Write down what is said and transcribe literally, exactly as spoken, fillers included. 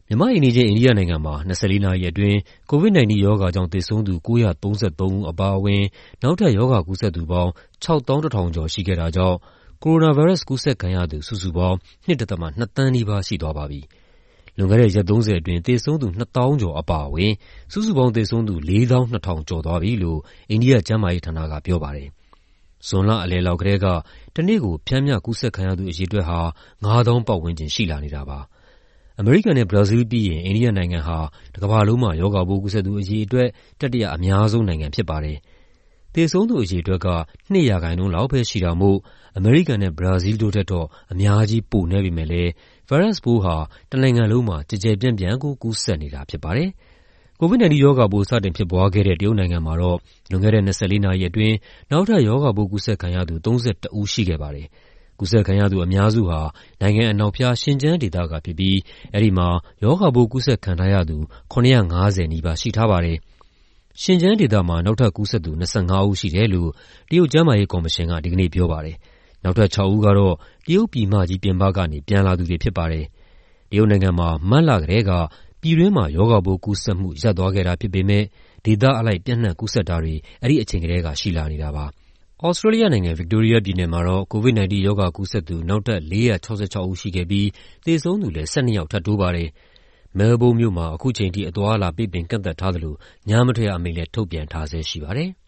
မြန်မာ့အိမ်နီးချင်းအိန္ဒိယနိုင်ငံမှာ ၂၄ နာရီအတွင်း ကိုဗစ်-၁၉ ရောဂါကြောင့်သေဆုံးသူ ၉၃၃ ဦးအပါအဝင် နောက်ထပ် ရောဂါကူးစက်သူပေါင်း ၆၁,၁၀၀၀ ကျော်ရှိခဲ့တာကြောင့် ကိုရိုနာဗိုင်းရပ်စ် ကူးစက်ခံရသူ စုစုပေါင်း ၂ ဒသမ ၂ သန်းနီးပါးရှိသွားပါပြီ။ လွန်ခဲ့တဲ့ ရက် သုံးဆယ်အတွင်း သေဆုံးသူ နှစ်သောင်းကျော်အပါအဝင် စုစုပေါင်းသေဆုံးသူ လေးသောင်းနှစ်ထောင်ကျော်သွားပြီလို့ အိန္ဒိယကျန်းမာရေးဌာနကပြောပါတယ်။ ဇွန်လအလယ်လောက်ကတည်းက တနေ့ကို ပျမ်းမျှကူးစက်ခံရသူအရေအတွက်ဟာ ငါးသောင်းပတ်ဝန်းကျင်ရှိလာနေတာပါ။ အမေရိကန်နဲ့ ဘရာဇီးလ်ပြီးရင် အိန္ဒိယနိုင်ငံဟာ တကမ္ဘာလုံးမှာ ရောဂါပိုးကူးစက်သူအရေအတွက် တတိယအများဆုံးနိုင်ငံဖြစ်ပါတယ်။ သေဆုံးသူအရေအတွက်က ၂ ရာခိုင်နှုန်းလောက်ပဲရှိတာမို့ အမေရိကန်နဲ့ ဘရာဇီးလ်တို့ထက်တော့ အများကြီးပိုနည်းပေမယ့်လည်း ဗိုင်းရပ်စ်ပိုးဟာ တနိုင်ငံလုံးမှာ ကျယ်ကျယ်ပြန့်ပြန့်ကို ကူးစက်နေတာဖြစ်ပါတယ်။ ကိုဗစ်-၁၉ ရောဂါပိုး စတင်ဖြစ်ပွားခဲ့တဲ့ တရုတ်နိုင်ငံမှာတော့ လွန်ခဲ့တဲ့ ၂၄ နာရီအတွင်း နောက်ထပ် ရောဂါပိုးကူးစက်ခံရသူ ၃၁ ဦးရှိခဲ့ပါတယ်။ ကူးစက်ခံရသူအများစုဟာ နိုင်ငံအနောက်ဖျား ရှင်ကျန်းဒေသကဖြစ်ပြီး အဲဒီမှာ ရောဂါပိုးကူးစက်ခံထားရသူ ၇၅၀ နီးပါးရှိထားပါတယ်။ ရှင်ကျန်းဒေသမှာ နောက်ထပ်ကူးစက်သူ ၂၅ ဦးရှိတယ်လို့ တရုတ်ကျန်းမာရေးကော်မရှင်က ဒီကနေ့ပြောပါတယ်။ နောက်ထပ် ခြောက်ဦးကတော့ တရုတ်ပြည်မကြီးပြင်ပကနေ ပြန်လာသူတွေဖြစ်ပါတယ်။ တရုတ်နိုင်ငံမှာ မတ်လကတည်းက ပြည်တွင်းမှာ ရောဂါပိုးကူးစက်မှု ရပ်သွားခဲ့တာဖြစ်ပေမယ့် ဒေသအလိုက် ပျံ့နှံ့ကူးစက်တာတွေ အဲဒီအချိန်ကတည်းက ရှိလာနေတာပါ။ သြစတြေးလျနိုင်ငံ၊ ဗစ်တိုးရီးယားပြည်နယ်မှာတော့ ကိုဗစ်-၁၉ ရောဂါကူးစက်သူ နောက်ထပ် လေးရာ၆ခြောက် ဦးရှိခဲ့ပြီး သေဆုံးသူလည်း ၁၂ ယောက်ထပ်တိုးပါတယ်။ မဲလ်ဘုန်းမြို့မှာ ခုချိန်ထိ အသွားအလာ ပိတ်ပင်ကန့်သတ်ထားသလို ညမထွက်ရအမိန့်လည်း ထုတ်ပြန်ထားဆဲရှိပါတယ်။